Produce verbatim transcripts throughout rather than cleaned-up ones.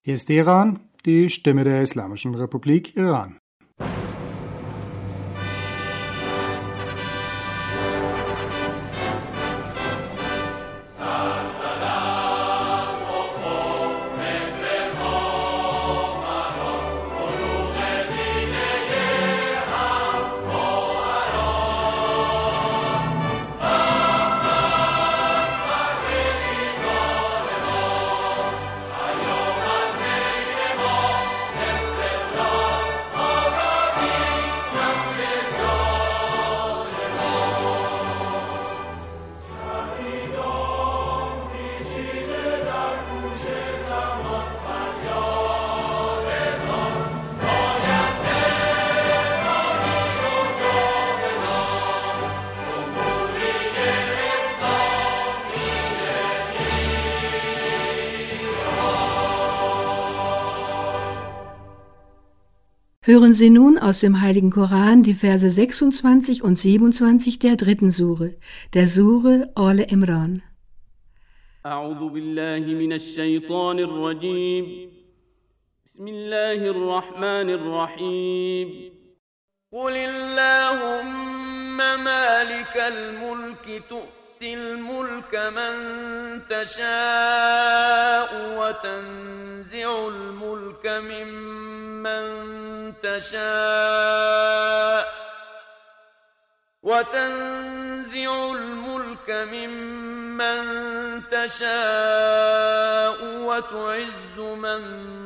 Hier ist Teheran, die Stimme der Islamischen Republik Iran. Hören Sie nun aus dem Heiligen Koran die Verse sechsundzwanzig und siebenundzwanzig der dritten Sure, der Sure Al Imran. أعوذ بالله من الشيطان الرجيم بسم الله الرحمن الرحيم قل اللهم مالك الملك تؤتي الملك من تشاء وتنزع الملك ممن تشاء وتنزع الملك ممن تشاء وتعز من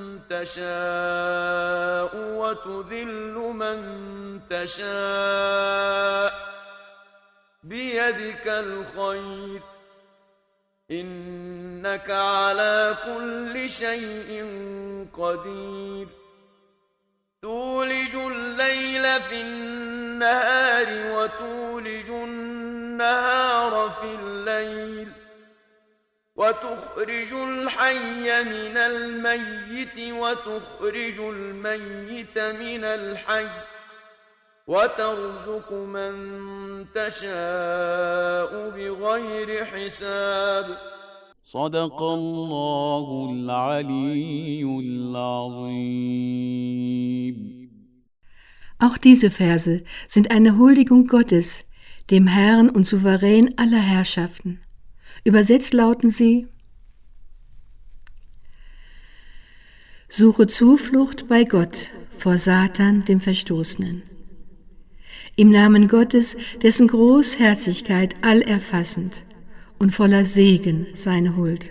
تشاء وتذل من تشاء بيدك الخير إنك على كل شيء قدير تولج الليل في النهار وتولج النهار في الليل وتخرج الحي من الميت وتخرج الميت من الحي وترزق من تشاء بغير حساب صدق الله العلي العظيم. Auch diese Verse sind eine Huldigung Gottes, dem Herrn und Souverän aller Herrschaften. Übersetzt lauten sie: Suche Zuflucht bei Gott vor Satan, dem Verstoßenen. Im Namen Gottes, dessen Großherzigkeit allerfassend und voller Segen seine Huld.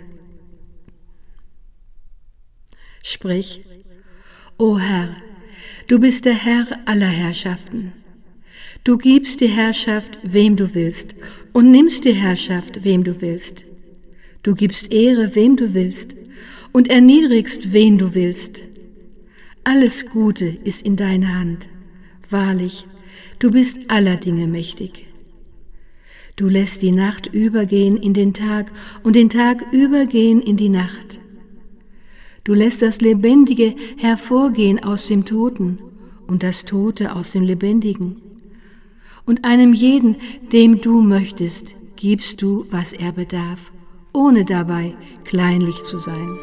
Sprich: O Herr, du bist der Herr aller Herrschaften. Du gibst die Herrschaft, wem du willst, und nimmst die Herrschaft, wem du willst. Du gibst Ehre, wem du willst, und erniedrigst, wen du willst. Alles Gute ist in deiner Hand. Wahrlich, du bist aller Dinge mächtig. Du lässt die Nacht übergehen in den Tag und den Tag übergehen in die Nacht. Du lässt das Lebendige hervorgehen aus dem Toten und das Tote aus dem Lebendigen. Und einem jeden, dem du möchtest, gibst du, was er bedarf, ohne dabei kleinlich zu sein.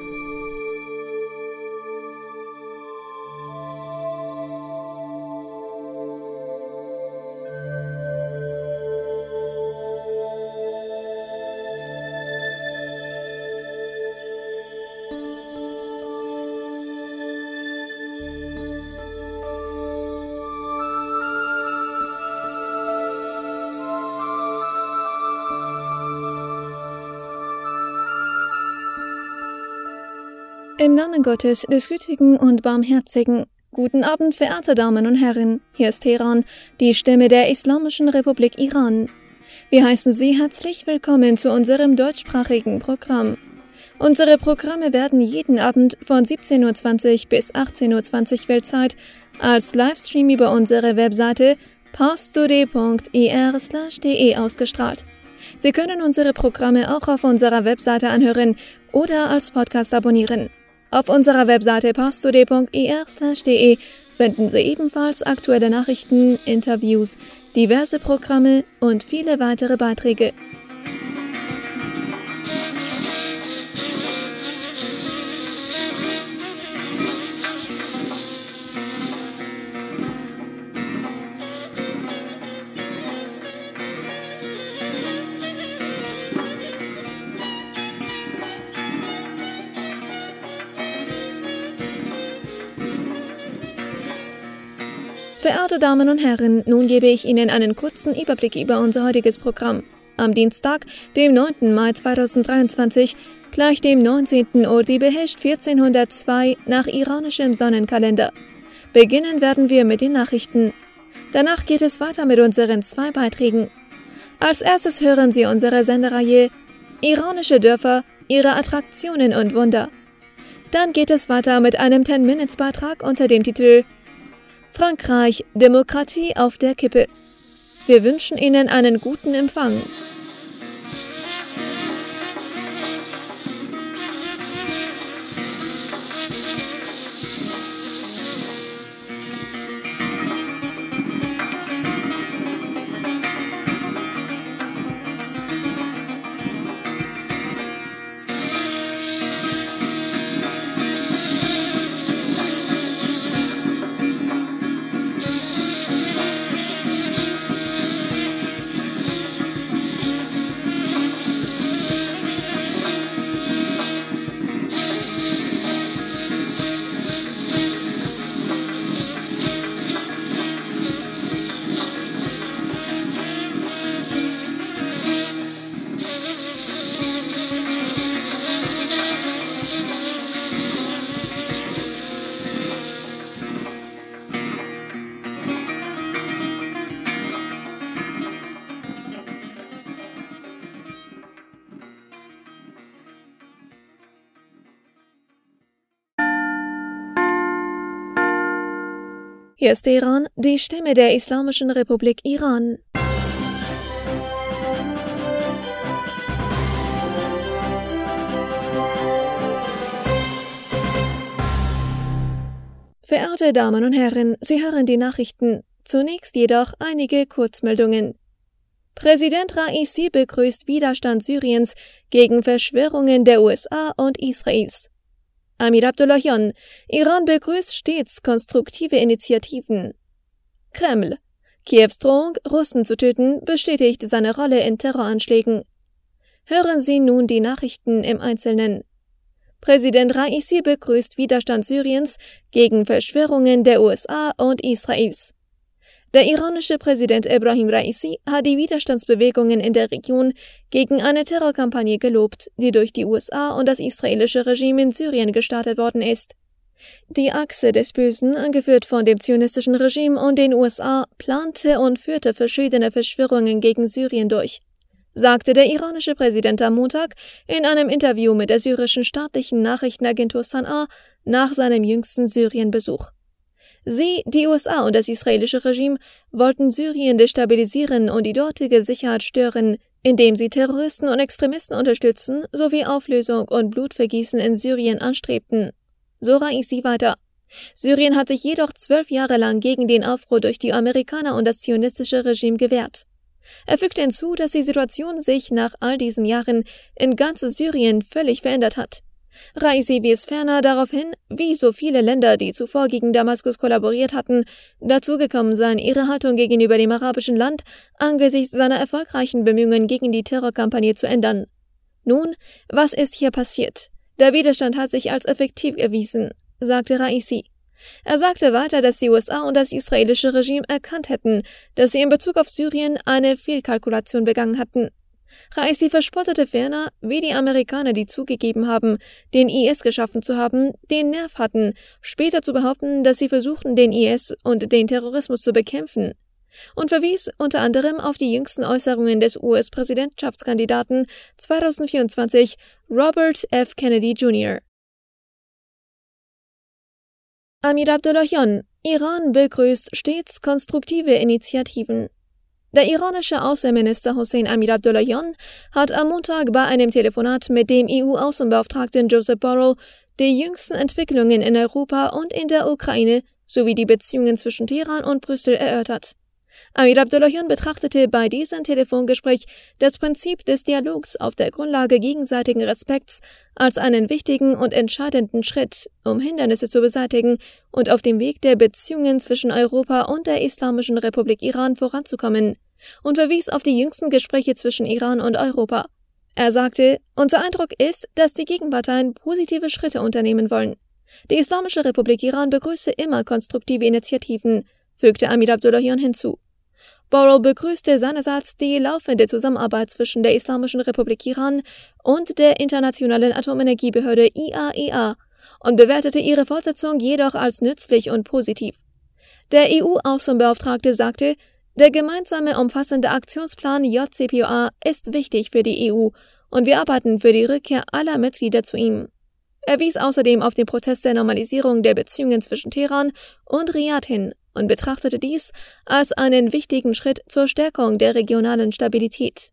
Im Namen Gottes, des Gütigen und Barmherzigen. Guten Abend, verehrte Damen und Herren. Hier ist Teheran, die Stimme der Islamischen Republik Iran. Wir heißen Sie herzlich willkommen zu unserem deutschsprachigen Programm. Unsere Programme werden jeden Abend von siebzehn Uhr zwanzig bis achtzehn Uhr zwanzig Weltzeit als Livestream über unsere Webseite parstoday punkt ir slash de ausgestrahlt. Sie können unsere Programme auch auf unserer Webseite anhören oder als Podcast abonnieren. Auf unserer Webseite parstoday punkt ir slash de finden Sie ebenfalls aktuelle Nachrichten, Interviews, diverse Programme und viele weitere Beiträge. Verehrte Damen und Herren, nun gebe ich Ihnen einen kurzen Überblick über unser heutiges Programm. Am Dienstag, dem neunten Mai zweitausenddreiundzwanzig, gleich dem neunzehnten Ordibehesht vierzehnhundertzwei nach iranischem Sonnenkalender. Beginnen werden wir mit den Nachrichten. Danach geht es weiter mit unseren zwei Beiträgen. Als erstes hören Sie unsere Sendereihe Iranische Dörfer, ihre Attraktionen und Wunder. Dann geht es weiter mit einem zehn-Minutes-Beitrag unter dem Titel Frankreich, Demokratie auf der Kippe. Wir wünschen Ihnen einen guten Empfang. Hier ist Teheran, die Stimme der Islamischen Republik Iran. Verehrte Damen und Herren, Sie hören die Nachrichten. Zunächst jedoch einige Kurzmeldungen. Präsident Raisi begrüßt Widerstand Syriens gegen Verschwörungen der U S A und Israels. Amir Abdullahian, Iran begrüßt stets konstruktive Initiativen. Kreml, Kiews Drohung, Russen zu töten, bestätigt seine Rolle in Terroranschlägen. Hören Sie nun die Nachrichten im Einzelnen. Präsident Raisi begrüßt Widerstand Syriens gegen Verschwörungen der U S A und Israels. Der iranische Präsident Ebrahim Raisi hat die Widerstandsbewegungen in der Region gegen eine Terrorkampagne gelobt, die durch die U S A und das israelische Regime in Syrien gestartet worden ist. Die Achse des Bösen, angeführt von dem zionistischen Regime und den U S A, plante und führte verschiedene Verschwörungen gegen Syrien durch, sagte der iranische Präsident am Montag in einem Interview mit der syrischen staatlichen Nachrichtenagentur Sana nach seinem jüngsten Syrienbesuch. Sie, die U S A und das israelische Regime, wollten Syrien destabilisieren und die dortige Sicherheit stören, indem sie Terroristen und Extremisten unterstützen sowie Auflösung und Blutvergießen in Syrien anstrebten. So Raisi weiter. Syrien hat sich jedoch zwölf Jahre lang gegen den Aufruhr durch die Amerikaner und das zionistische Regime gewehrt. Er fügte hinzu, dass die Situation sich nach all diesen Jahren in ganz Syrien völlig verändert hat. Raisi wies ferner darauf hin, wie so viele Länder, die zuvor gegen Damaskus kollaboriert hatten, dazu gekommen seien, ihre Haltung gegenüber dem arabischen Land angesichts seiner erfolgreichen Bemühungen gegen die Terrorkampagne zu ändern. Nun, was ist hier passiert? Der Widerstand hat sich als effektiv erwiesen, sagte Raisi. Er sagte weiter, dass die U S A und das israelische Regime erkannt hätten, dass sie in Bezug auf Syrien eine Fehlkalkulation begangen hatten. Raisi verspottete ferner, wie die Amerikaner, die zugegeben haben, den I S geschaffen zu haben, den Nerv hatten, später zu behaupten, dass sie versuchten, den I S und den Terrorismus zu bekämpfen, und verwies unter anderem auf die jüngsten Äußerungen des U S-Präsidentschaftskandidaten zweitausendvierundzwanzig Robert F. Kennedy Junior Amir Abdullahian, Iran begrüßt stets konstruktive Initiativen. Der iranische Außenminister Hossein Amir Abdullahian hat am Montag bei einem Telefonat mit dem E U-Außenbeauftragten Josep Borrell die jüngsten Entwicklungen in Europa und in der Ukraine sowie die Beziehungen zwischen Teheran und Brüssel erörtert. Amir Abdullahian betrachtete bei diesem Telefongespräch das Prinzip des Dialogs auf der Grundlage gegenseitigen Respekts als einen wichtigen und entscheidenden Schritt, um Hindernisse zu beseitigen und auf dem Weg der Beziehungen zwischen Europa und der Islamischen Republik Iran voranzukommen, und verwies auf die jüngsten Gespräche zwischen Iran und Europa. Er sagte, unser Eindruck ist, dass die Gegenparteien positive Schritte unternehmen wollen. Die Islamische Republik Iran begrüße immer konstruktive Initiativen, fügte Amir Abdullahian hinzu. Borrell begrüßte seinerseits die laufende Zusammenarbeit zwischen der Islamischen Republik Iran und der Internationalen Atomenergiebehörde I A E A und bewertete ihre Fortsetzung jedoch als nützlich und positiv. Der E U-Außenbeauftragte sagte, der gemeinsame umfassende Aktionsplan J C P O A ist wichtig für die E U und wir arbeiten für die Rückkehr aller Mitglieder zu ihm. Er wies außerdem auf den Prozess der Normalisierung der Beziehungen zwischen Teheran und Riad hin und betrachtete dies als einen wichtigen Schritt zur Stärkung der regionalen Stabilität.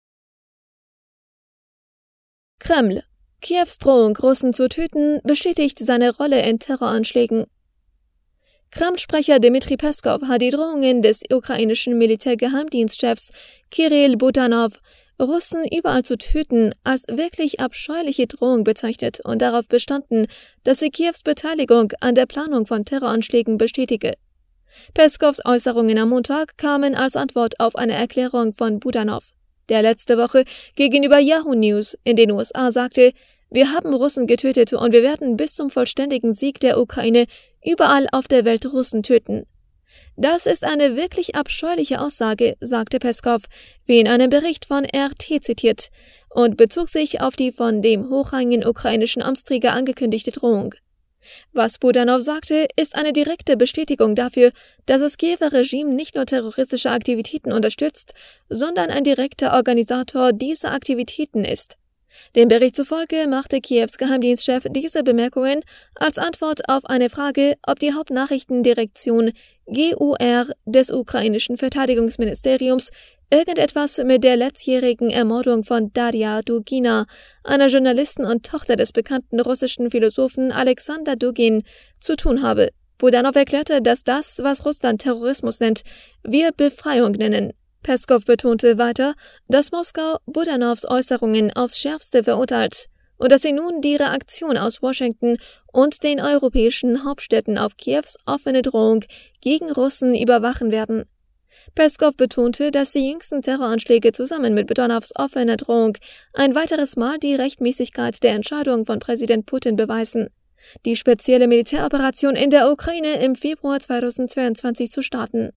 Kreml. Kiews Drohung, Russen zu töten, bestätigt seine Rolle in Terroranschlägen. Kreml-Sprecher Dmitri Peskov hat die Drohungen des ukrainischen Militärgeheimdienstchefs Kirill Budanov, Russen überall zu töten, als wirklich abscheuliche Drohung bezeichnet und darauf bestanden, dass sie Kiews Beteiligung an der Planung von Terroranschlägen bestätige. Peskovs Äußerungen am Montag kamen als Antwort auf eine Erklärung von Budanov, der letzte Woche gegenüber Yahoo News in den U S A sagte, wir haben Russen getötet und wir werden bis zum vollständigen Sieg der Ukraine überall auf der Welt Russen töten. Das ist eine wirklich abscheuliche Aussage, sagte Peskov, wie in einem Bericht von R T zitiert, und bezog sich auf die von dem hochrangigen ukrainischen Amtsträger angekündigte Drohung. Was Budanov sagte, ist eine direkte Bestätigung dafür, dass das Kiewer Regime nicht nur terroristische Aktivitäten unterstützt, sondern ein direkter Organisator dieser Aktivitäten ist. Dem Bericht zufolge machte Kiews Geheimdienstchef diese Bemerkungen als Antwort auf eine Frage, ob die Hauptnachrichtendirektion G U R des ukrainischen Verteidigungsministeriums irgendetwas mit der letztjährigen Ermordung von Daria Dugina, einer Journalistin und Tochter des bekannten russischen Philosophen Alexander Dugin, zu tun habe. Budanov erklärte, dass das, was Russland Terrorismus nennt, wir Befreiung nennen. Peskov betonte weiter, dass Moskau Budanovs Äußerungen aufs Schärfste verurteilt und dass sie nun die Reaktion aus Washington und den europäischen Hauptstädten auf Kiews offene Drohung gegen Russen überwachen werden. Peskov betonte, dass die jüngsten Terroranschläge zusammen mit Budanovs offener Drohung ein weiteres Mal die Rechtmäßigkeit der Entscheidung von Präsident Putin beweisen, die spezielle Militäroperation in der Ukraine im Februar zweitausendzweiundzwanzig zu starten.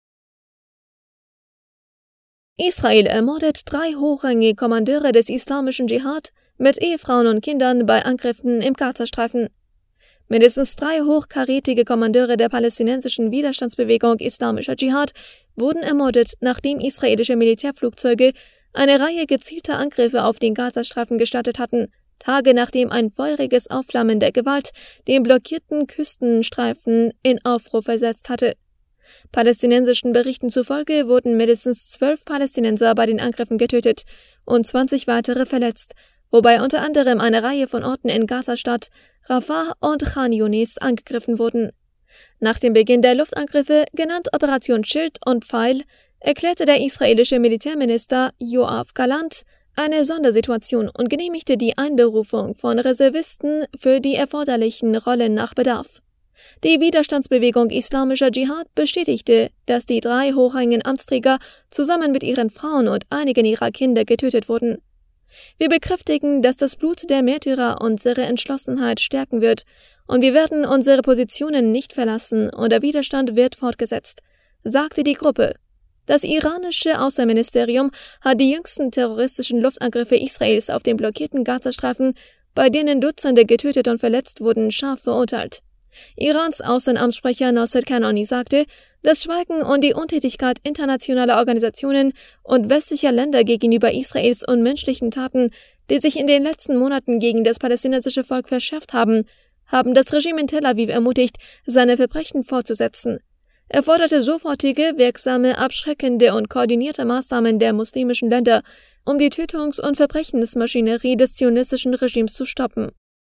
Israel ermordet drei hochrangige Kommandeure des islamischen Dschihad mit Ehefrauen und Kindern bei Angriffen im Gazastreifen. Mindestens drei hochkarätige Kommandeure der palästinensischen Widerstandsbewegung Islamischer Dschihad wurden ermordet, nachdem israelische Militärflugzeuge eine Reihe gezielter Angriffe auf den Gazastreifen gestartet hatten, Tage nachdem ein feuriges Aufflammen der Gewalt den blockierten Küstenstreifen in Aufruhr versetzt hatte. Palästinensischen Berichten zufolge wurden mindestens zwölf Palästinenser bei den Angriffen getötet und zwanzig weitere verletzt, wobei unter anderem eine Reihe von Orten in Gazastadt, Rafah und Khan Yunis angegriffen wurden. Nach dem Beginn der Luftangriffe, genannt Operation Schild und Pfeil, erklärte der israelische Militärminister Yoav Gallant eine Sondersituation und genehmigte die Einberufung von Reservisten für die erforderlichen Rollen nach Bedarf. Die Widerstandsbewegung Islamischer Dschihad bestätigte, dass die drei hochrangigen Amtsträger zusammen mit ihren Frauen und einigen ihrer Kinder getötet wurden. Wir bekräftigen, dass das Blut der Märtyrer unsere Entschlossenheit stärken wird, und wir werden unsere Positionen nicht verlassen und der Widerstand wird fortgesetzt, sagte die Gruppe. Das iranische Außenministerium hat die jüngsten terroristischen Luftangriffe Israels auf den blockierten Gazastreifen, bei denen Dutzende getötet und verletzt wurden, scharf verurteilt. Irans Außenamtssprecher Nosser Kanani sagte, das Schweigen und die Untätigkeit internationaler Organisationen und westlicher Länder gegenüber Israels unmenschlichen Taten, die sich in den letzten Monaten gegen das palästinensische Volk verschärft haben, haben das Regime in Tel Aviv ermutigt, seine Verbrechen fortzusetzen. Er forderte sofortige, wirksame, abschreckende und koordinierte Maßnahmen der muslimischen Länder, um die Tötungs- und Verbrechensmaschinerie des zionistischen Regimes zu stoppen.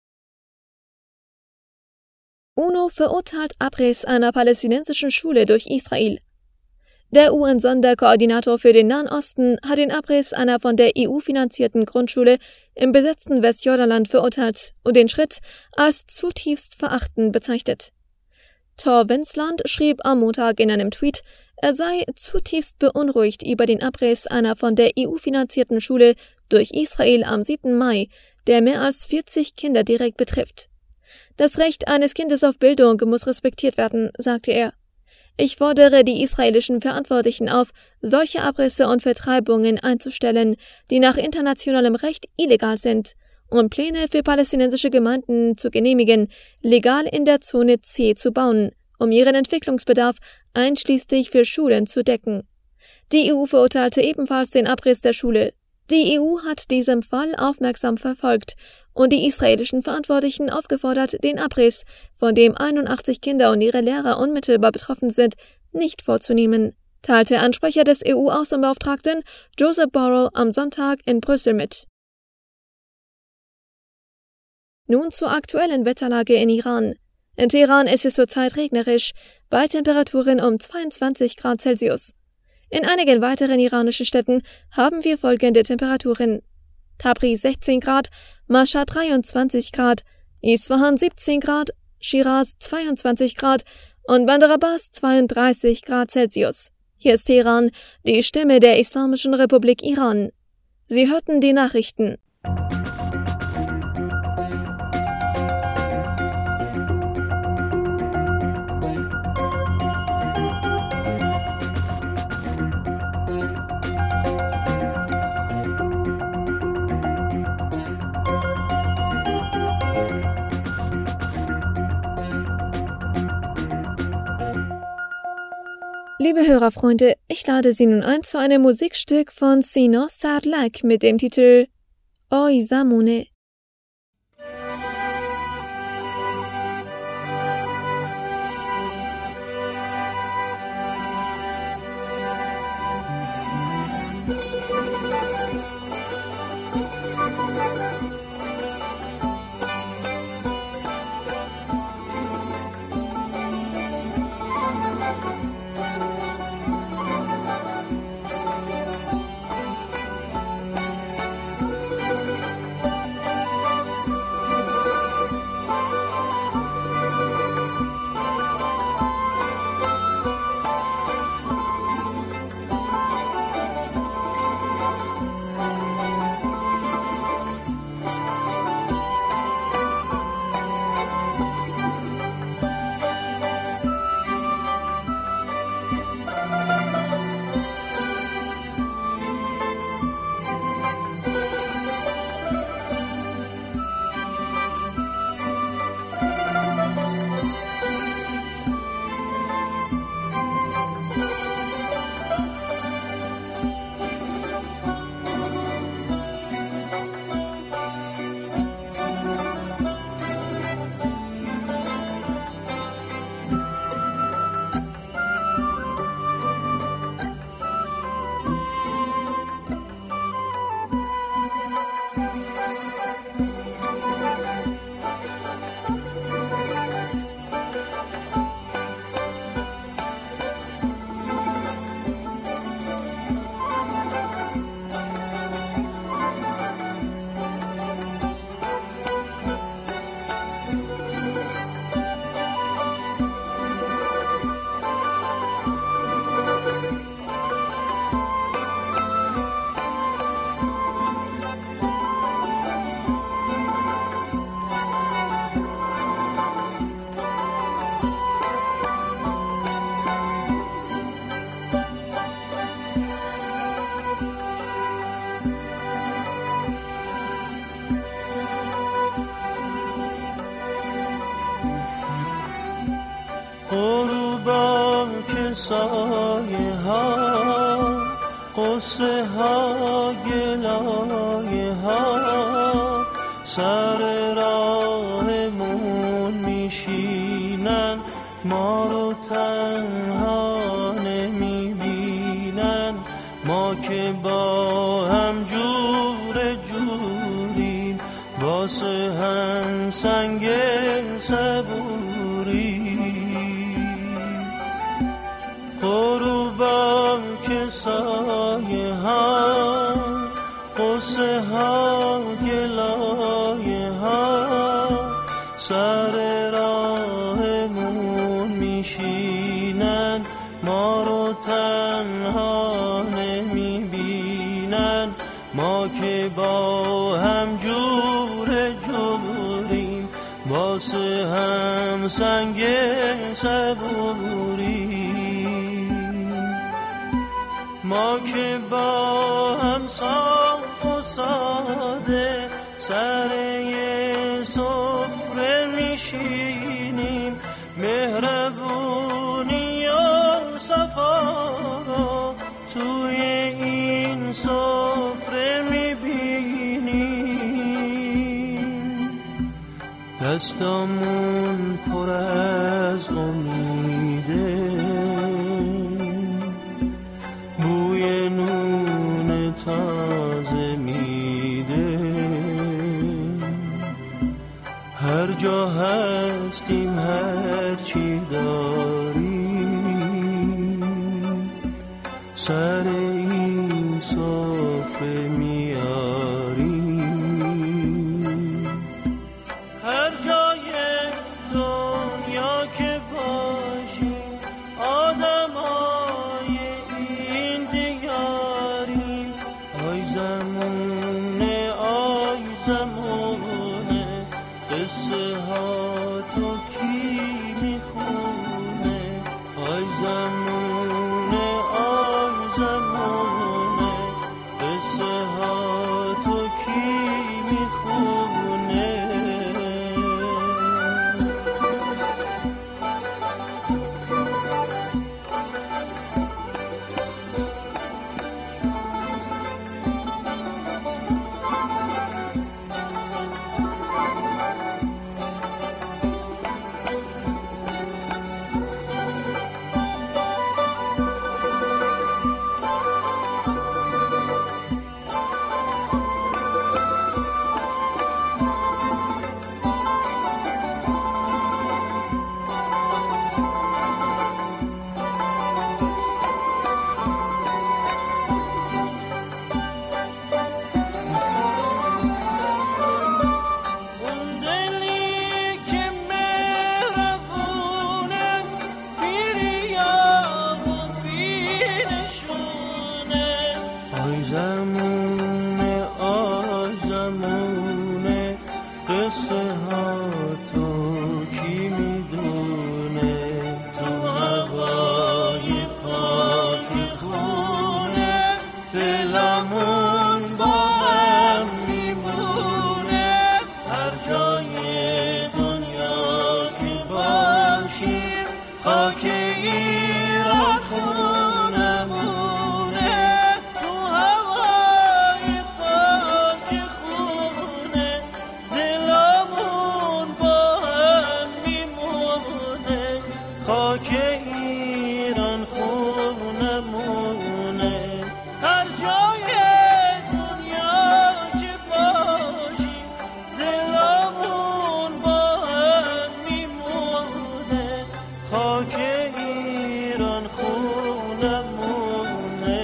UNO verurteilt Abriss einer palästinensischen Schule durch Israel. Der U N-Sonderkoordinator für den Nahen Osten hat den Abriss einer von der E U finanzierten Grundschule im besetzten Westjordanland verurteilt und den Schritt als zutiefst verachtend bezeichnet. Thor Wensland schrieb am Montag in einem Tweet, er sei zutiefst beunruhigt über den Abriss einer von der E U finanzierten Schule durch Israel am siebten Mai, der mehr als vierzig Kinder direkt betrifft. Das Recht eines Kindes auf Bildung muss respektiert werden, sagte er. Ich fordere die israelischen Verantwortlichen auf, solche Abrisse und Vertreibungen einzustellen, die nach internationalem Recht illegal sind, und Pläne für palästinensische Gemeinden zu genehmigen, legal in der Zone C zu bauen, um ihren Entwicklungsbedarf einschließlich für Schulen zu decken. Die E U verurteilte ebenfalls den Abriss der Schule. Die E U hat diesen Fall aufmerksam verfolgt und die israelischen Verantwortlichen aufgefordert, den Abriss, von dem einundachtzig Kinder und ihre Lehrer unmittelbar betroffen sind, nicht vorzunehmen, teilte ein Sprecher des E U-Außenbeauftragten Joseph Borrell am Sonntag in Brüssel mit. Nun zur aktuellen Wetterlage in Iran. In Teheran ist es zurzeit regnerisch, bei Temperaturen um zweiundzwanzig Grad Celsius. In einigen weiteren iranischen Städten haben wir folgende Temperaturen: Tabriz sechzehn Grad, Mashhad dreiundzwanzig Grad, Isfahan siebzehn Grad, Shiraz zweiundzwanzig Grad und Bandar Abbas zweiunddreißig Grad Celsius. Hier ist Teheran, die Stimme der Islamischen Republik Iran. Sie hörten die Nachrichten. Liebe Hörerfreunde, ich lade Sie nun ein zu einem Musikstück von Sina Sarlak mit dem Titel Oy Zamune. سایه ها قصه ها گلایه ها سر راهمون میشینن ما رو تنها نمیبینن ما که با هم جور جوریم واسه هم سنگ صبوری غروبان که سایه ها قصه ها گلایه ها سر راهمون میشینن ما رو تنها نمیبینن ما که با هم جور جوریم واسه هم سنگ صبوری ما که با هم صاف و ساده سر یه سفره میشینیم، مهربونی و صفا رو توی این سفره میبینیم. دستامون پر از امیده، بوی نون تازه میده. هر جا هستیم هر چی داریم، سر این سفره میاریم. هر جای دنیا که باشیم آدمای این دیاریم. آی زمونه آی زمونه قصه ها تو کی میخونه. آی زمونه آی زمونه قصه ها تو کی میخونه. خاک ایران خونمونه، تو هوای پاک خونه دلمون با هم میمونه. خاک ایران خونمونه، هر جای دنیا که باشیم دلمون با هم میمونه. خاک ایران خونمونه.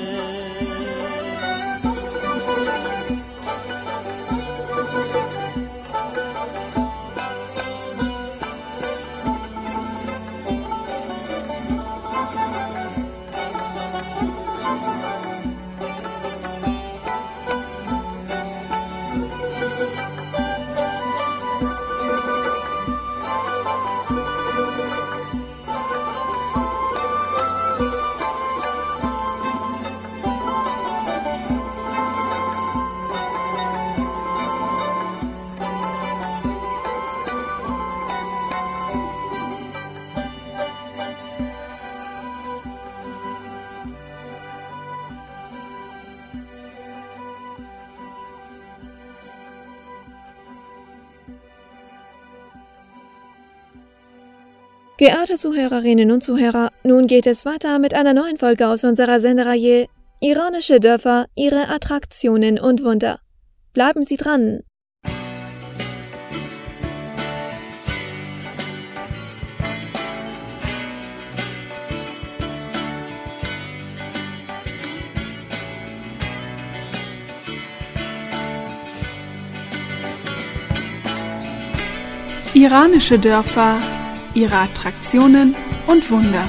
Geehrte Zuhörerinnen und Zuhörer, nun geht es weiter mit einer neuen Folge aus unserer Sendereihe Iranische Dörfer, ihre Attraktionen und Wunder. Bleiben Sie dran! Iranische Dörfer, ihre Attraktionen und Wunder.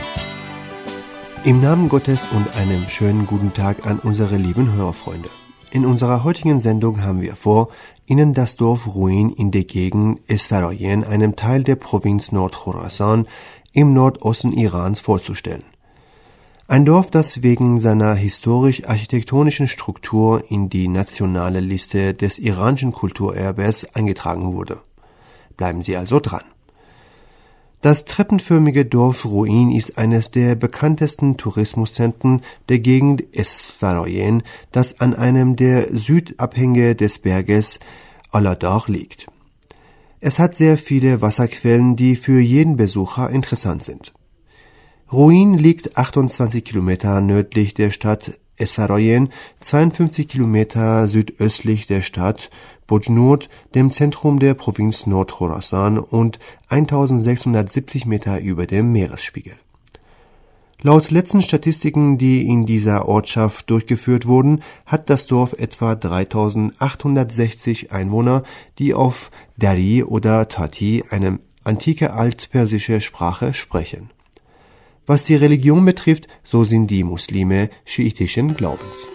Im Namen Gottes und einem schönen guten Tag an unsere lieben Hörerfreunde. In unserer heutigen Sendung haben wir vor, Ihnen das Dorf Ruin in der Gegend Esfaroyen, einem Teil der Provinz Nord-Chorasan im Nordosten Irans, vorzustellen. Ein Dorf, das wegen seiner historisch-architektonischen Struktur in die nationale Liste des iranischen Kulturerbes eingetragen wurde. Bleiben Sie also dran. Das treppenförmige Dorf Ruin ist eines der bekanntesten Tourismuszentren der Gegend Esfaroyen, das an einem der Südabhänge des Berges Aladagh liegt. Es hat sehr viele Wasserquellen, die für jeden Besucher interessant sind. Ruin liegt achtundzwanzig Kilometer nördlich der Stadt Esfaroyen, zweiundfünfzig Kilometer südöstlich der Stadt Bojnurd, dem Zentrum der Provinz Nord-Chorasan, und eintausendsechshundertsiebzig Meter über dem Meeresspiegel. Laut letzten Statistiken, die in dieser Ortschaft durchgeführt wurden, hat das Dorf etwa dreitausendachthundertsechzig Einwohner, die auf Dari oder Tati, eine antike altpersische Sprache, sprechen. Was die Religion betrifft, so sind die Muslime schiitischen Glaubens.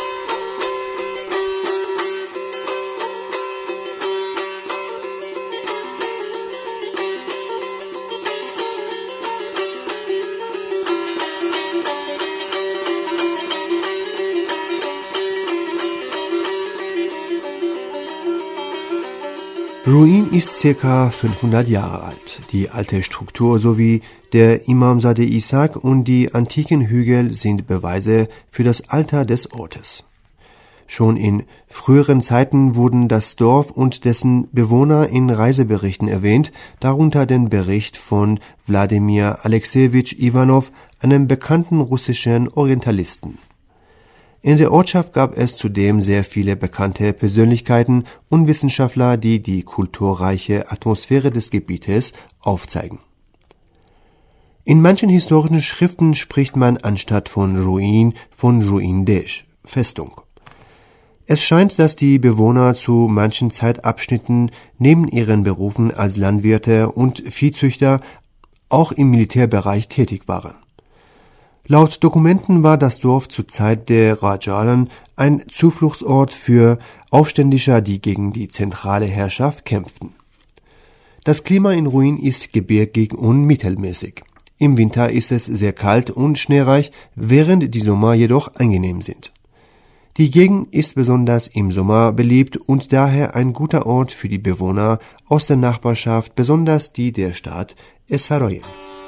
Ruin ist circa fünfhundert Jahre alt. Die alte Struktur sowie der Imamzadeh Ishaq und die antiken Hügel sind Beweise für das Alter des Ortes. Schon in früheren Zeiten wurden das Dorf und dessen Bewohner in Reiseberichten erwähnt, darunter den Bericht von Wladimir Alexejewitsch Iwanow, einem bekannten russischen Orientalisten. In der Ortschaft gab es zudem sehr viele bekannte Persönlichkeiten und Wissenschaftler, die die kulturreiche Atmosphäre des Gebietes aufzeigen. In manchen historischen Schriften spricht man anstatt von Ruin von Ruin-Desh, Festung. Es scheint, dass die Bewohner zu manchen Zeitabschnitten neben ihren Berufen als Landwirte und Viehzüchter auch im Militärbereich tätig waren. Laut Dokumenten war das Dorf zur Zeit der Rajalen ein Zufluchtsort für Aufständische, die gegen die zentrale Herrschaft kämpften. Das Klima in Ruin ist gebirgig und mittelmäßig. Im Winter ist es sehr kalt und schneereich, während die Sommer jedoch angenehm sind. Die Gegend ist besonders im Sommer beliebt und daher ein guter Ort für die Bewohner aus der Nachbarschaft, besonders die der Stadt Esfaroyen.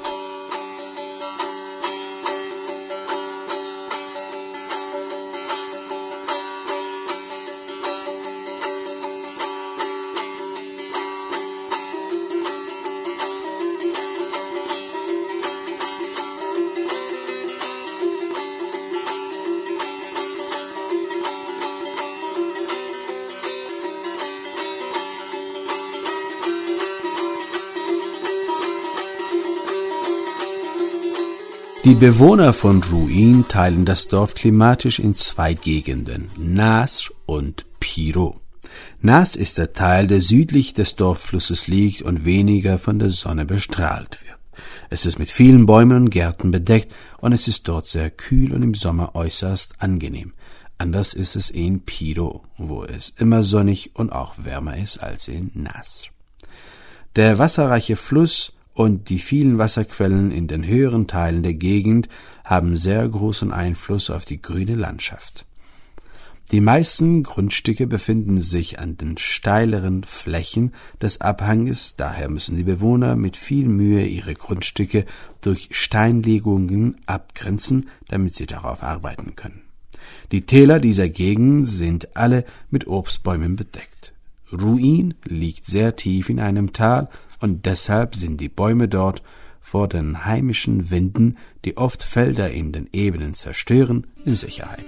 Die Bewohner von Ruin teilen das Dorf klimatisch in zwei Gegenden, Nasr und Piro. Nasr ist der Teil, der südlich des Dorfflusses liegt und weniger von der Sonne bestrahlt wird. Es ist mit vielen Bäumen und Gärten bedeckt und es ist dort sehr kühl und im Sommer äußerst angenehm. Anders ist es in Piro, wo es immer sonnig und auch wärmer ist als in Nasr. Der wasserreiche Fluss und die vielen Wasserquellen in den höheren Teilen der Gegend haben sehr großen Einfluss auf die grüne Landschaft. Die meisten Grundstücke befinden sich an den steileren Flächen des Abhanges, daher müssen die Bewohner mit viel Mühe ihre Grundstücke durch Steinlegungen abgrenzen, damit sie darauf arbeiten können. Die Täler dieser Gegend sind alle mit Obstbäumen bedeckt. Ruin liegt sehr tief in einem Tal, und deshalb sind die Bäume dort vor den heimischen Winden, die oft Felder in den Ebenen zerstören, in Sicherheit.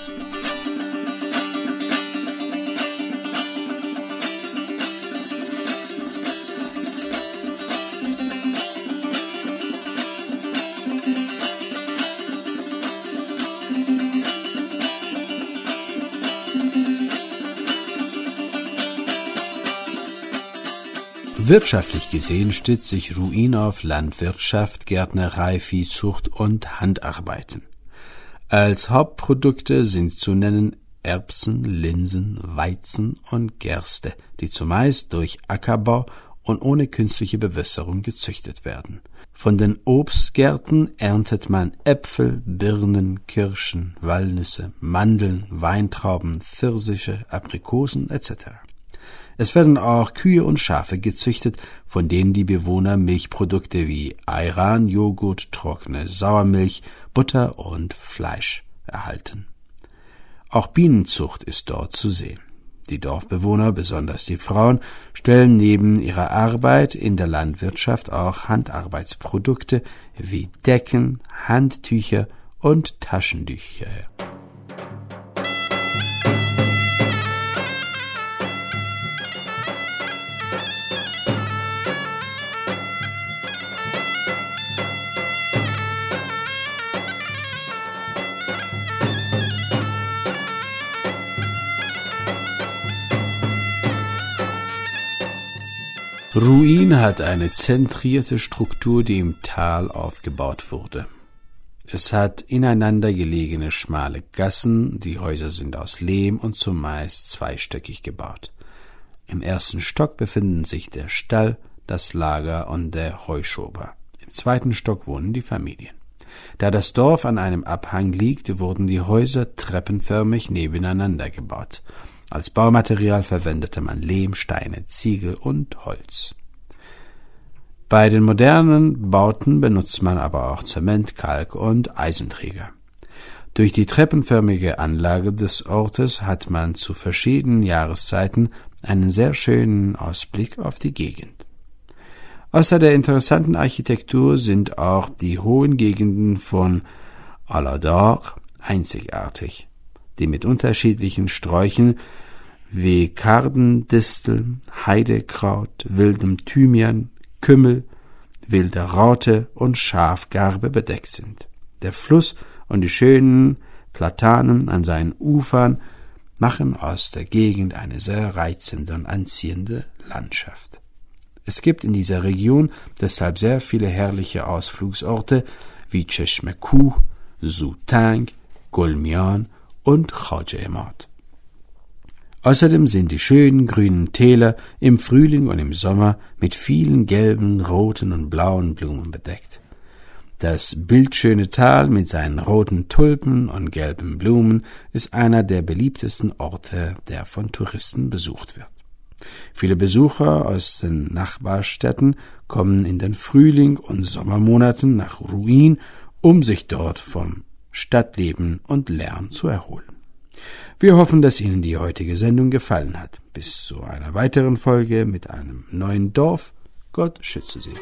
Wirtschaftlich gesehen stützt sich Ruin auf Landwirtschaft, Gärtnerei, Viehzucht und Handarbeiten. Als Hauptprodukte sind zu nennen Erbsen, Linsen, Weizen und Gerste, die zumeist durch Ackerbau und ohne künstliche Bewässerung gezüchtet werden. Von den Obstgärten erntet man Äpfel, Birnen, Kirschen, Walnüsse, Mandeln, Weintrauben, Pfirsiche, Aprikosen et cetera. Es werden auch Kühe und Schafe gezüchtet, von denen die Bewohner Milchprodukte wie Ayran, Joghurt, trockene Sauermilch, Butter und Fleisch erhalten. Auch Bienenzucht ist dort zu sehen. Die Dorfbewohner, besonders die Frauen, stellen neben ihrer Arbeit in der Landwirtschaft auch Handarbeitsprodukte wie Decken, Handtücher und Taschentücher her. Ruin hat eine zentrierte Struktur, die im Tal aufgebaut wurde. Es hat ineinander gelegene schmale Gassen, die Häuser sind aus Lehm und zumeist zweistöckig gebaut. Im ersten Stock befinden sich der Stall, das Lager und der Heuschober. Im zweiten Stock wohnen die Familien. Da das Dorf an einem Abhang liegt, wurden die Häuser treppenförmig nebeneinander gebaut. Als Baumaterial verwendete man Lehm, Steine, Ziegel und Holz. Bei den modernen Bauten benutzt man aber auch Zement, Kalk und Eisenträger. Durch die treppenförmige Anlage des Ortes hat man zu verschiedenen Jahreszeiten einen sehr schönen Ausblick auf die Gegend. Außer der interessanten Architektur sind auch die hohen Gegenden von Alador einzigartig, die mit unterschiedlichen Sträuchen wie Kardendistel, Heidekraut, wildem Thymian, Kümmel, wilder Raute und Schafgarbe bedeckt sind. Der Fluss und die schönen Platanen an seinen Ufern machen aus der Gegend eine sehr reizende und anziehende Landschaft. Es gibt in dieser Region deshalb sehr viele herrliche Ausflugsorte wie Cheshme Kuh, Zutang, Gulmian und Khaja Emad. Außerdem sind die schönen grünen Täler im Frühling und im Sommer mit vielen gelben, roten und blauen Blumen bedeckt. Das bildschöne Tal mit seinen roten Tulpen und gelben Blumen ist einer der beliebtesten Orte, der von Touristen besucht wird. Viele Besucher aus den Nachbarstädten kommen in den Frühling- und Sommermonaten nach Ruin, um sich dort vom Stadtleben und Lärm zu erholen. Wir hoffen, dass Ihnen die heutige Sendung gefallen hat. Bis zu einer weiteren Folge mit einem neuen Dorf. Gott schütze Sie.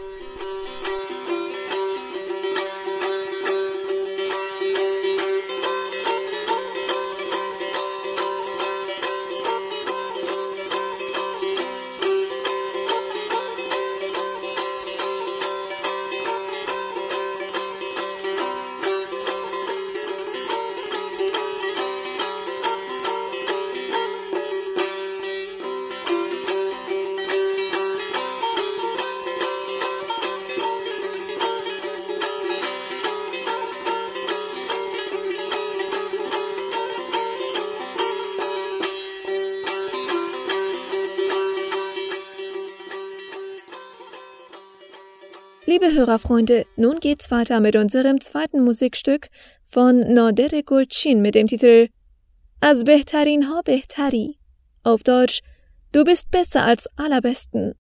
Liebe Hörerfreunde, nun geht's weiter mit unserem zweiten Musikstück von Nader Gulcin mit dem Titel Az behtarin ha behtari. Auf Deutsch: Du bist besser als Allerbesten.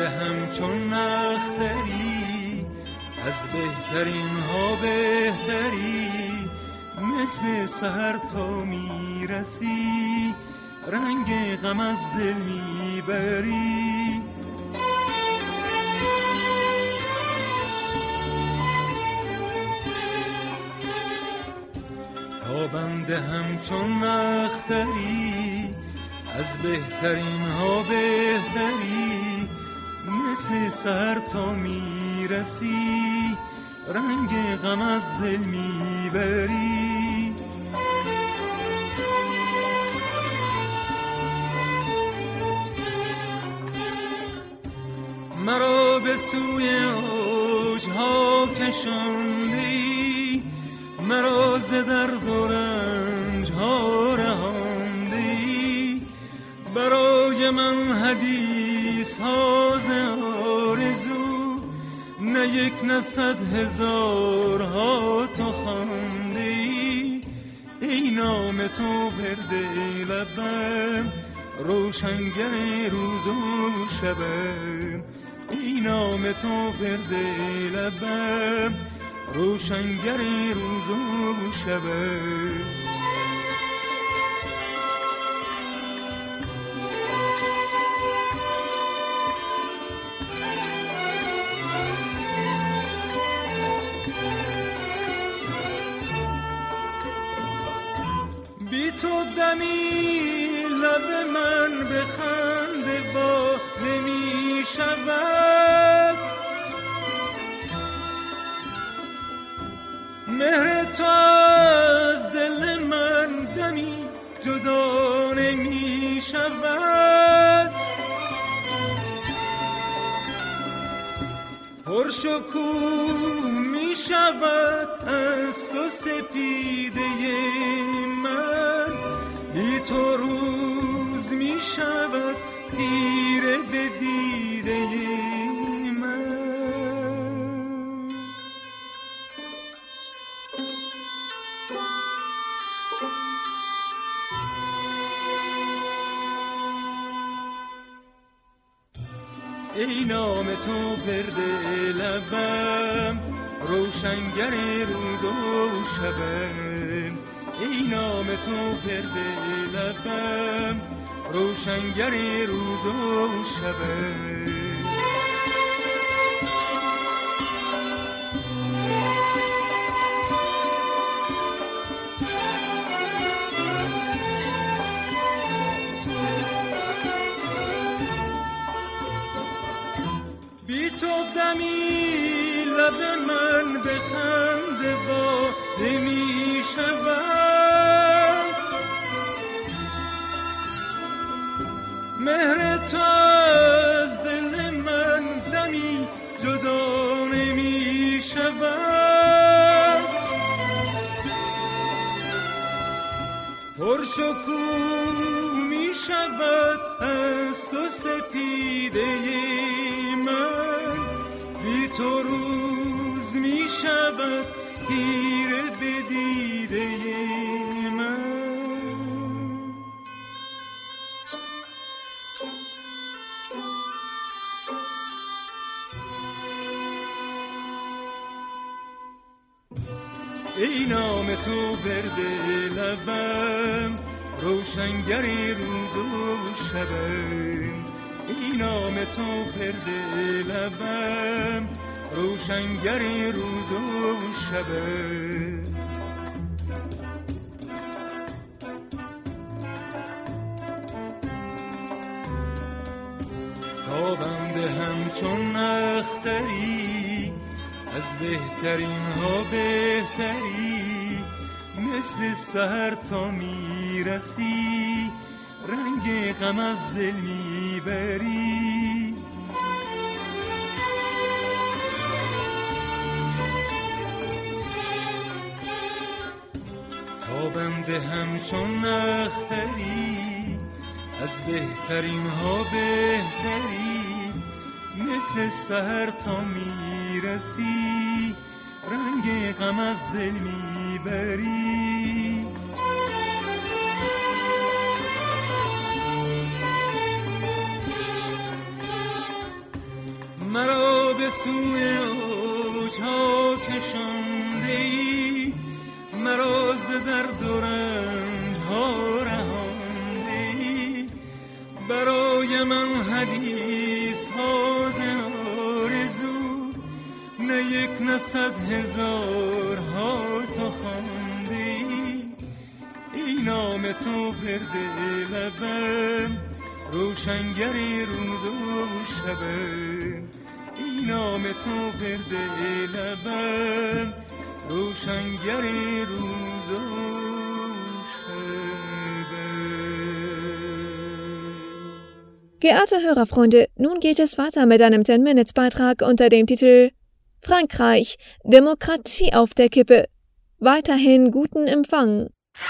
همچون نختری، از بهترین ها بهتری، مثل سحر تا میرسی، رنگ غم از دل میبری. تابنده همچون نختری، از بهترین ها بهتری، مثل سحر تا میرسی، رنگ غم از دل میبری. مرا به سوی اوجها کشاندی، مرا ز درد و رنج ها رهاندی، برای من حدیث ها ز آرزو، نه یک نه صد هزار ها تو خواندی. ای نام تو ورد لبم، روشنگر روز و شبم. ای نام تو ورد لبم، روشنگر روز و شبم. بی تو دمی لب من به خنده با نمی شود، مهر تو از دل من دمی جدا نمی شود. پرشکوه می شود از تو سپیده من، بی تو روز می شود تیره به دیده من. ای نام تو ورد لبم، روشنگر روز و شبم. ای نام تو ورد لبم، روشنگر روز و شبم. بی تو دمی لب من به خنده وا نمی شود، مهر تو از دل من دمی جدا نمی شود. پرشکوه می شود از تو سپیده من، بی تو روز می شود تیره به دیده من. ای نام تو ورد لبم، روشنگر روز و شبم. ای نام تو ورد لبم، روشنگر روز و شبم. تابنده همچون نختری، از بهترین ها بهتری، مثل سحر تا میرسی، رنگ غم از دل میبری. تابنده همچون نختری، از بهترین ها بهتری، مثل سحر تا میرسی، رنگ غم از دل میبری. مرا به سوی اوجها کشانده‌ای مرا ز درد و رنج‌ها رهانده‌ای برای من حدیث‌ها ز آرزو نه یک نه صد هزارها تو خوانده‌ای این نام تو پرده لبم روشنگری روز و شبم این نام تو پرده لبم روشنگری روز و Geehrte Hörerfreunde, nun geht es weiter mit einem zehn-Minutes-Beitrag unter dem Titel Frankreich, Demokratie auf der Kippe. Weiterhin guten Empfang.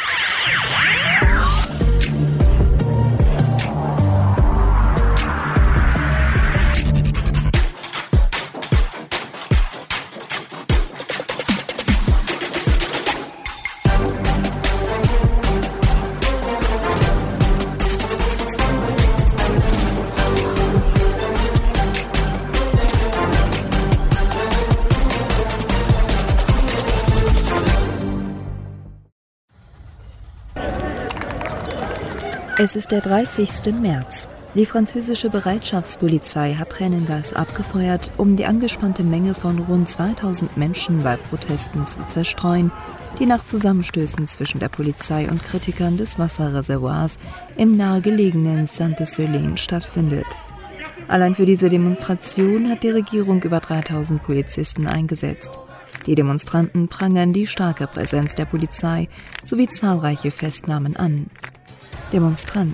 Es ist der dreißigste März. Die französische Bereitschaftspolizei hat Tränengas abgefeuert, um die angespannte Menge von rund zweitausend Menschen bei Protesten zu zerstreuen, die nach Zusammenstößen zwischen der Polizei und Kritikern des Wasserreservoirs im nahegelegenen Sainte-Soline stattfindet. Allein für diese Demonstration hat die Regierung über dreitausend Polizisten eingesetzt. Die Demonstranten prangern die starke Präsenz der Polizei sowie zahlreiche Festnahmen an. Demonstrant.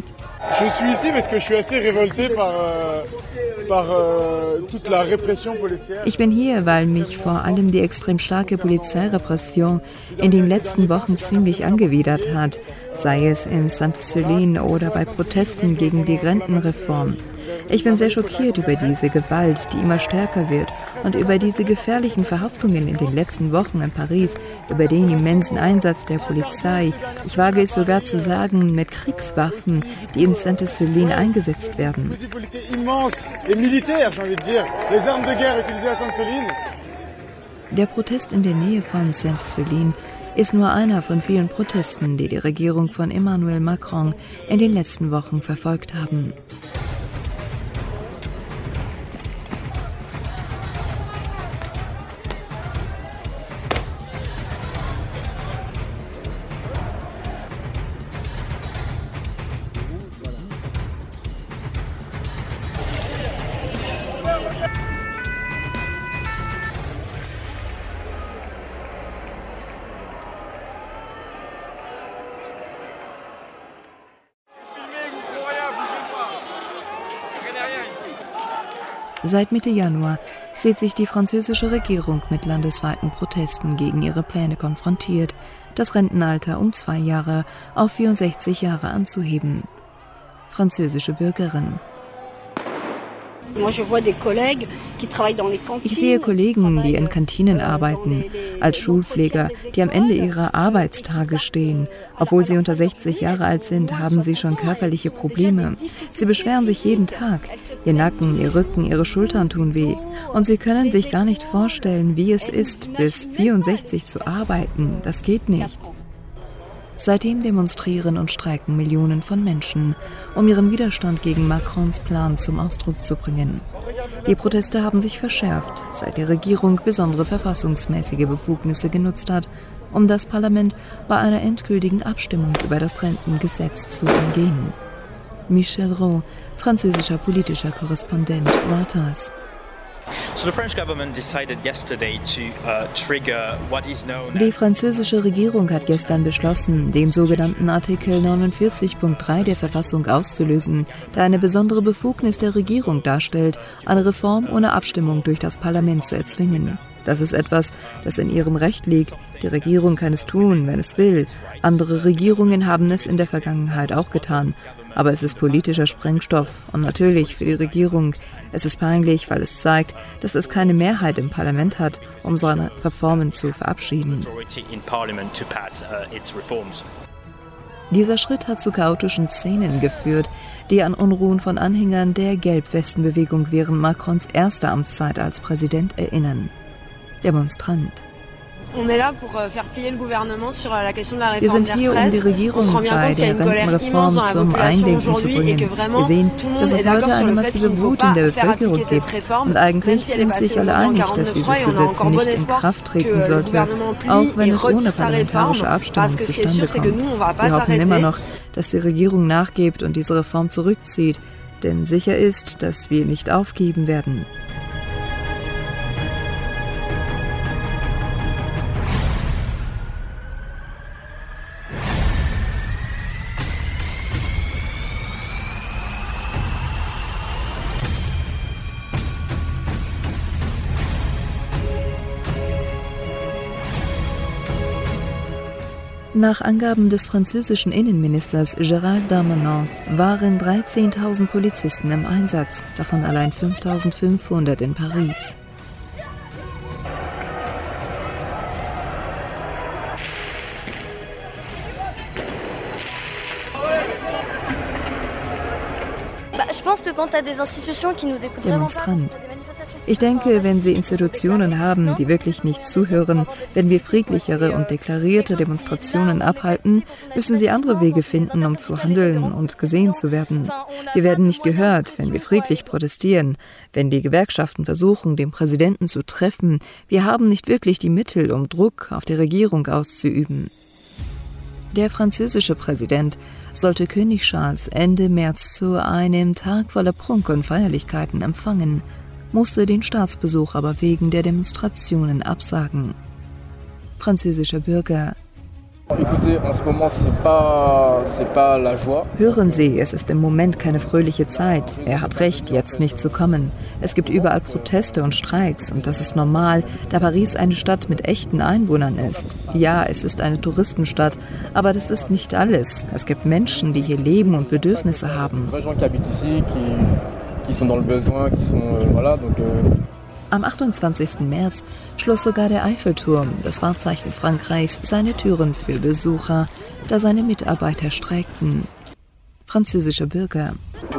Ich bin hier, weil mich vor allem die extrem starke Polizeirepression in den letzten Wochen ziemlich angewidert hat, sei es in Sainte-Soline oder bei Protesten gegen die Rentenreform. Ich bin sehr schockiert über diese Gewalt, die immer stärker wird, und über diese gefährlichen Verhaftungen in den letzten Wochen in Paris, über den immensen Einsatz der Polizei, ich wage es sogar zu sagen, mit Kriegswaffen, die in Sainte-Soline eingesetzt werden. Der Protest in der Nähe von Sainte-Soline ist nur einer von vielen Protesten, die die Regierung von Emmanuel Macron in den letzten Wochen verfolgt haben. Seit Mitte Januar sieht sich die französische Regierung mit landesweiten Protesten gegen ihre Pläne konfrontiert, das Rentenalter um zwei Jahre auf vierundsechzig Jahre anzuheben. Französische Bürgerin. Ich sehe Kollegen, die in Kantinen arbeiten, als Schulpfleger, die am Ende ihrer Arbeitstage stehen. Obwohl sie unter sechzig Jahre alt sind, haben sie schon körperliche Probleme. Sie beschweren sich jeden Tag. Ihr Nacken, ihr Rücken, ihre Schultern tun weh. Und sie können sich gar nicht vorstellen, wie es ist, bis vierundsechzig zu arbeiten. Das geht nicht. Seitdem demonstrieren und streiken Millionen von Menschen, um ihren Widerstand gegen Macrons Plan zum Ausdruck zu bringen. Die Proteste haben sich verschärft, seit die Regierung besondere verfassungsmäßige Befugnisse genutzt hat, um das Parlament bei einer endgültigen Abstimmung über das Rentengesetz zu umgehen. Michel Roux, französischer politischer Korrespondent Reuters. Die französische Regierung hat gestern beschlossen, den sogenannten Artikel neunundvierzig Punkt drei der Verfassung auszulösen, der eine besondere Befugnis der Regierung darstellt, eine Reform ohne Abstimmung durch das Parlament zu erzwingen. Das ist etwas, das in ihrem Recht liegt. Die Regierung kann es tun, wenn es will. Andere Regierungen haben es in der Vergangenheit auch getan. Aber es ist politischer Sprengstoff und natürlich für die Regierung. Es ist peinlich, weil es zeigt, dass es keine Mehrheit im Parlament hat, um seine Reformen zu verabschieden. Dieser Schritt hat zu chaotischen Szenen geführt, die an Unruhen von Anhängern der Gelbwestenbewegung während Macrons erster Amtszeit als Präsident erinnern. Demonstrant: Wir sind hier, um die Regierung bei der Rentenreform zum Einlenken zu bringen. Wir sehen, dass es heute eine massive Wut in der Bevölkerung gibt. Und eigentlich sind sich alle einig, dass dieses Gesetz nicht in Kraft treten sollte, auch wenn es ohne parlamentarische Abstimmung zustande kommt. Wir hoffen immer noch, dass die Regierung nachgibt und diese Reform zurückzieht, denn sicher ist, dass wir nicht aufgeben werden. Nach Angaben des französischen Innenministers Gérald Darmanin waren dreizehntausend Polizisten im Einsatz, davon allein fünftausendfünfhundert in Paris. Demonstrant: Ich denke, wenn Sie Institutionen haben, die wirklich nicht zuhören, wenn wir friedlichere und deklarierte Demonstrationen abhalten, müssen sie andere Wege finden, um zu handeln und gesehen zu werden. Wir werden nicht gehört, wenn wir friedlich protestieren, wenn die Gewerkschaften versuchen, den Präsidenten zu treffen. Wir haben nicht wirklich die Mittel, um Druck auf die Regierung auszuüben. Der französische Präsident sollte König Charles Ende März zu einem Tag voller Prunk und Feierlichkeiten empfangen, musste den Staatsbesuch aber wegen der Demonstrationen absagen. Französischer Bürger: Hören Sie, es ist im Moment keine fröhliche Zeit. Er hat recht, jetzt nicht zu kommen. Es gibt überall Proteste und Streiks und das ist normal, da Paris eine Stadt mit echten Einwohnern ist. Ja, es ist eine Touristenstadt, aber das ist nicht alles. Es gibt Menschen, die hier leben und Bedürfnisse haben. Am achtundzwanzigsten März schloss sogar der Eiffelturm, das Wahrzeichen Frankreichs, seine Türen für Besucher, da seine Mitarbeiter streikten. Französischer Bürger: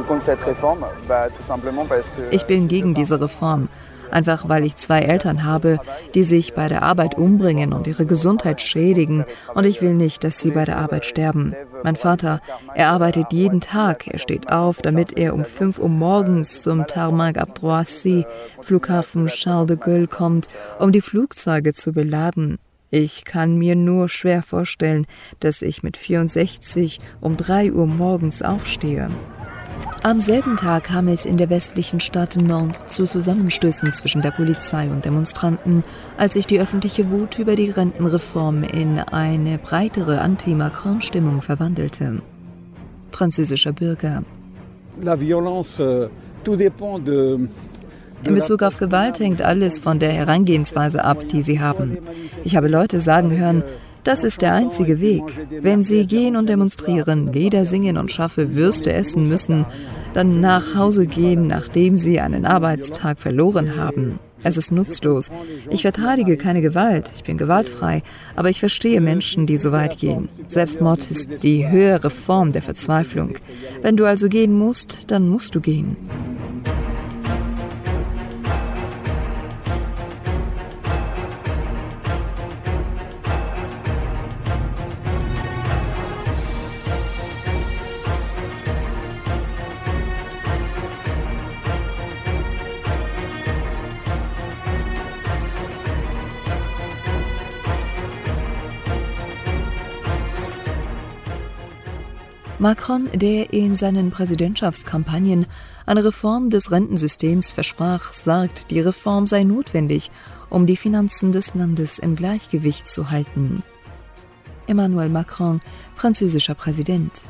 Ich bin gegen diese Reform. Einfach weil ich zwei Eltern habe, die sich bei der Arbeit umbringen und ihre Gesundheit schädigen, und ich will nicht, dass sie bei der Arbeit sterben. Mein Vater, er arbeitet jeden Tag, er steht auf, damit er um fünf Uhr morgens zum Tarmac ab Roissy, Flughafen Charles de Gaulle, kommt, um die Flugzeuge zu beladen. Ich kann mir nur schwer vorstellen, dass ich mit vierundsechzig um drei Uhr morgens aufstehe. Am selben Tag kam es in der westlichen Stadt Nantes zu Zusammenstößen zwischen der Polizei und Demonstranten, als sich die öffentliche Wut über die Rentenreform in eine breitere Anti-Macron-Stimmung verwandelte. Französischer Bürger: In Bezug auf Gewalt hängt alles von der Herangehensweise ab, die sie haben. Ich habe Leute sagen hören, das ist der einzige Weg. Wenn sie gehen und demonstrieren, Lieder singen und scharfe Würste essen müssen, dann nach Hause gehen, nachdem sie einen Arbeitstag verloren haben. Es ist nutzlos. Ich verteidige keine Gewalt, ich bin gewaltfrei, aber ich verstehe Menschen, die so weit gehen. Selbstmord ist die höhere Form der Verzweiflung. Wenn du also gehen musst, dann musst du gehen. Macron, der in seinen Präsidentschaftskampagnen eine Reform des Rentensystems versprach, sagt, die Reform sei notwendig, um die Finanzen des Landes im Gleichgewicht zu halten. Emmanuel Macron, französischer Präsident: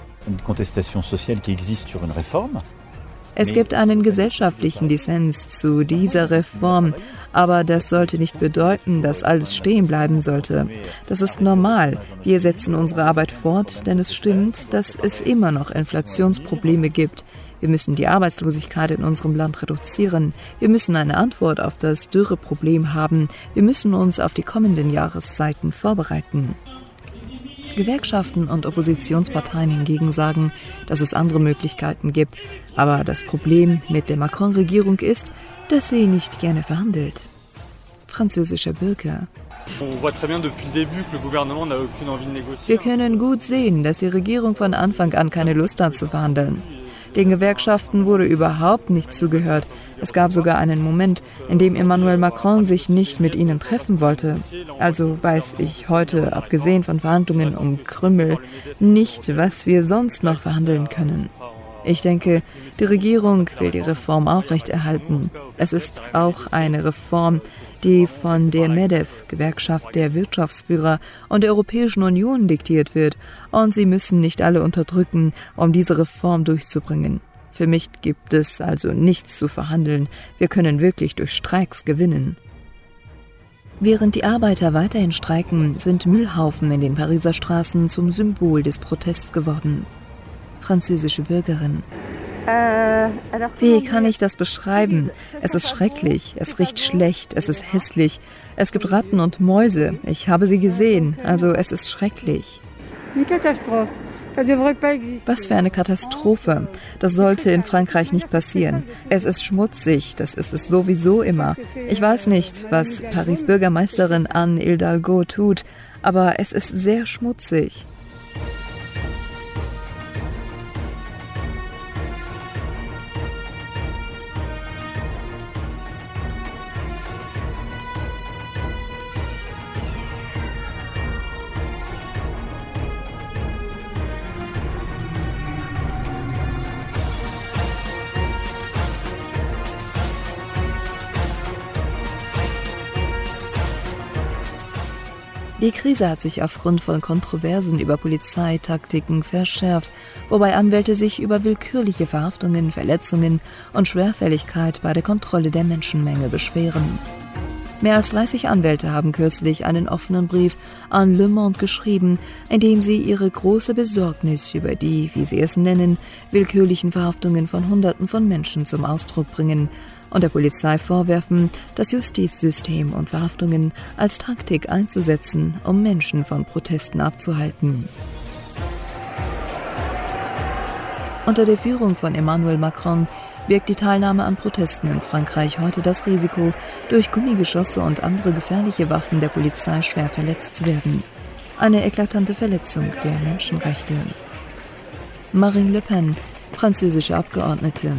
Es gibt einen gesellschaftlichen Dissens zu dieser Reform, aber das sollte nicht bedeuten, dass alles stehen bleiben sollte. Das ist normal. Wir setzen unsere Arbeit fort, denn es stimmt, dass es immer noch Inflationsprobleme gibt. Wir müssen die Arbeitslosigkeit in unserem Land reduzieren. Wir müssen eine Antwort auf das Dürreproblem haben. Wir müssen uns auf die kommenden Jahreszeiten vorbereiten. Gewerkschaften und Oppositionsparteien hingegen sagen, dass es andere Möglichkeiten gibt. Aber das Problem mit der Macron-Regierung ist, dass sie nicht gerne verhandelt. Französischer Bürger. Wir können gut sehen, dass die Regierung von Anfang an keine Lust hat zu verhandeln. Den Gewerkschaften wurde überhaupt nicht zugehört. Es gab sogar einen Moment, in dem Emmanuel Macron sich nicht mit ihnen treffen wollte. Also weiß ich heute, abgesehen von Verhandlungen um Krümmel, nicht, was wir sonst noch verhandeln können. Ich denke, die Regierung will die Reform aufrechterhalten. Es ist auch eine Reform, die von der MEDEF, Gewerkschaft der Wirtschaftsführer und der Europäischen Union, diktiert wird. Und sie müssen nicht alle unterdrücken, um diese Reform durchzubringen. Für mich gibt es also nichts zu verhandeln. Wir können wirklich durch Streiks gewinnen. Während die Arbeiter weiterhin streiken, sind Müllhaufen in den Pariser Straßen zum Symbol des Protests geworden. Französische Bürgerin. Wie kann ich das beschreiben? Es ist schrecklich, es riecht schlecht, es ist hässlich. Es gibt Ratten und Mäuse. Ich habe sie gesehen, also es ist schrecklich. Was für eine Katastrophe. Das sollte in Frankreich nicht passieren. Es ist schmutzig, das ist es sowieso immer. Ich weiß nicht, was Paris Bürgermeisterin Anne Hidalgo tut, aber es ist sehr schmutzig. Die Krise hat sich aufgrund von Kontroversen über Polizeitaktiken verschärft, wobei Anwälte sich über willkürliche Verhaftungen, Verletzungen und Schwerfälligkeit bei der Kontrolle der Menschenmenge beschweren. Mehr als dreißig Anwälte haben kürzlich einen offenen Brief an Le Monde geschrieben, in dem sie ihre große Besorgnis über die, wie sie es nennen, willkürlichen Verhaftungen von Hunderten von Menschen zum Ausdruck bringen und der Polizei vorwerfen, das Justizsystem und Verhaftungen als Taktik einzusetzen, um Menschen von Protesten abzuhalten. Unter der Führung von Emmanuel Macron birgt die Teilnahme an Protesten in Frankreich heute das Risiko, durch Gummigeschosse und andere gefährliche Waffen der Polizei schwer verletzt zu werden. Eine eklatante Verletzung der Menschenrechte. Marine Le Pen, französische Abgeordnete.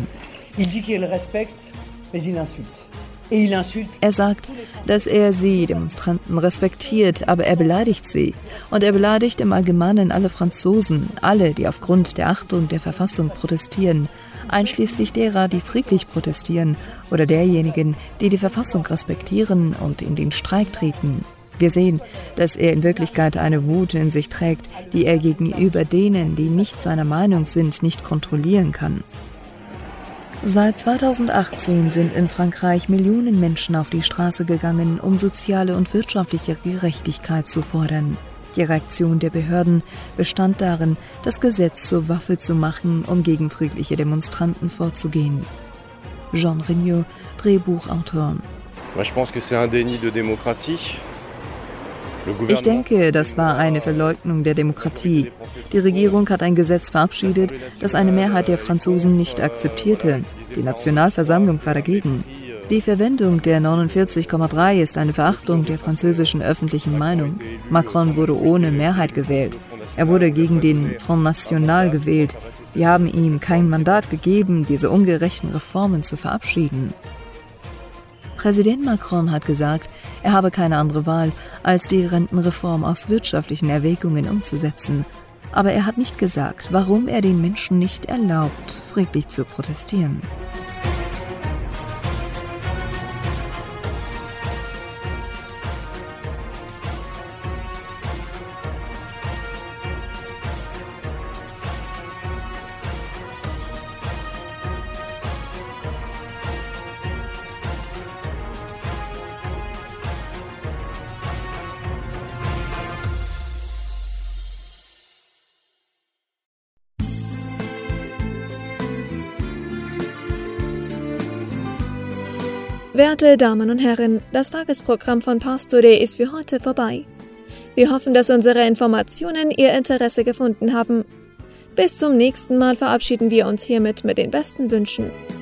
Er sagt, dass er sie, Demonstranten, respektiert, aber er beleidigt sie. Und er beleidigt im Allgemeinen alle Franzosen, alle, die aufgrund der Achtung der Verfassung protestieren, einschließlich derer, die friedlich protestieren oder derjenigen, die die Verfassung respektieren und in den Streik treten. Wir sehen, dass er in Wirklichkeit eine Wut in sich trägt, die er gegenüber denen, die nicht seiner Meinung sind, nicht kontrollieren kann. Seit zweitausendachtzehn sind in Frankreich Millionen Menschen auf die Straße gegangen, um soziale und wirtschaftliche Gerechtigkeit zu fordern. Die Reaktion der Behörden bestand darin, das Gesetz zur Waffe zu machen, um gegen friedliche Demonstranten vorzugehen. Jean Regnault, Drehbuchautor. Ich denke, das war eine Verleugnung der Demokratie. Die Regierung hat ein Gesetz verabschiedet, das eine Mehrheit der Franzosen nicht akzeptierte. Die Nationalversammlung war dagegen. Die Verwendung der neunundvierzig Komma drei ist eine Verachtung der französischen öffentlichen Meinung. Macron wurde ohne Mehrheit gewählt. Er wurde gegen den Front National gewählt. Wir haben ihm kein Mandat gegeben, diese ungerechten Reformen zu verabschieden. Präsident Macron hat gesagt, er habe keine andere Wahl, als die Rentenreform aus wirtschaftlichen Erwägungen umzusetzen. Aber er hat nicht gesagt, warum er den Menschen nicht erlaubt, friedlich zu protestieren. Werte Damen und Herren, das Tagesprogramm von Pars Today ist für heute vorbei. Wir hoffen, dass unsere Informationen Ihr Interesse gefunden haben. Bis zum nächsten Mal verabschieden wir uns hiermit mit den besten Wünschen.